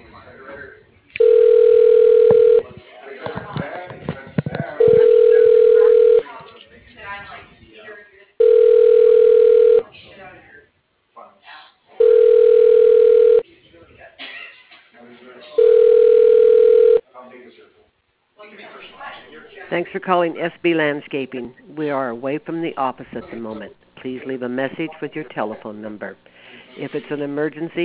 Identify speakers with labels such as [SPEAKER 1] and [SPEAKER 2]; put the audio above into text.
[SPEAKER 1] Thanks for calling SB Landscaping. We are away from the office at the moment. Please leave a message with your telephone number. If it's an emergency,